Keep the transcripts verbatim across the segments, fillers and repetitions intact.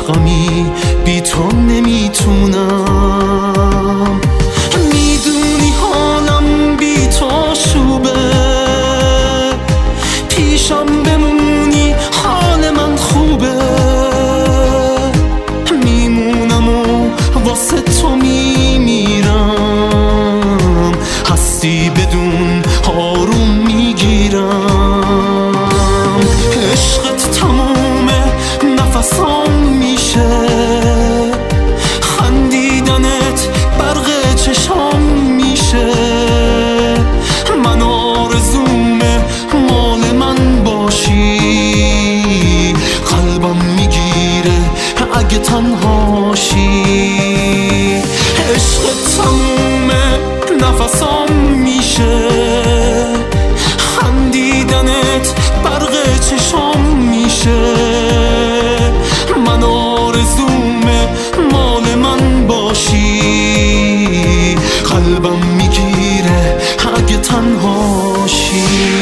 غمی بی تو نمیتونم. میدونی حالم بی تو شوبه، پیشم بمونی حال من خوبه. میمونم و واسه تو میمیرم، هستی بدون آروم میگیرم. عشقت تمومه نفسام میشه، خندیدنت برق چشام میشه. من آرزومه مال من باشی، قلبم میگیره اگه تنهاشی. عشقت تمومه نفسام میشه، خندیدنت برق چشام میشه. من آرزومه مال من باشی، قلبم میگیره اگه تنهاشی.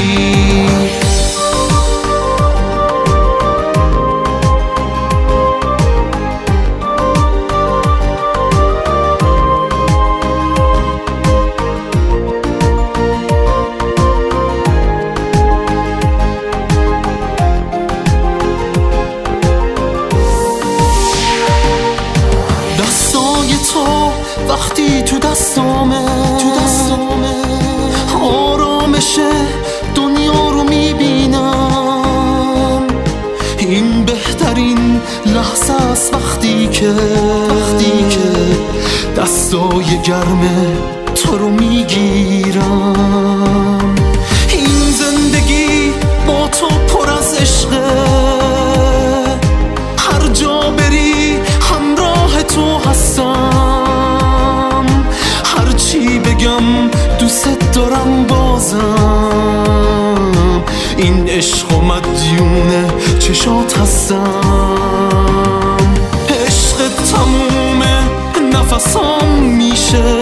تو وقتی تو دستامه، تو دستامه آرامش دنیا رو میبینم. این بهترین لحظه است وقتی که وقتی که دستای گرم تو رو میگیرم. این زندگی با تو پر از عشقه، هر جا بری همراه تو هستم. هرچی بگم دوست دارم بازم، این عشق و مدیون چشات هستم. عشق تمومه نفسام میشه،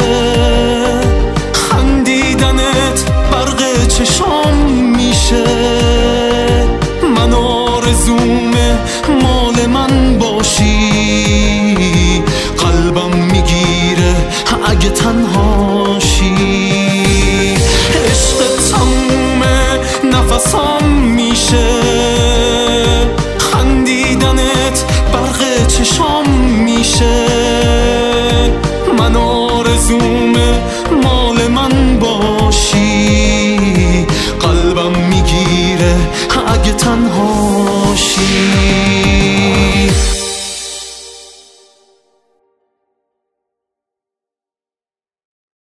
خندیدنت برق چشام میشه. من آرزومه مال من با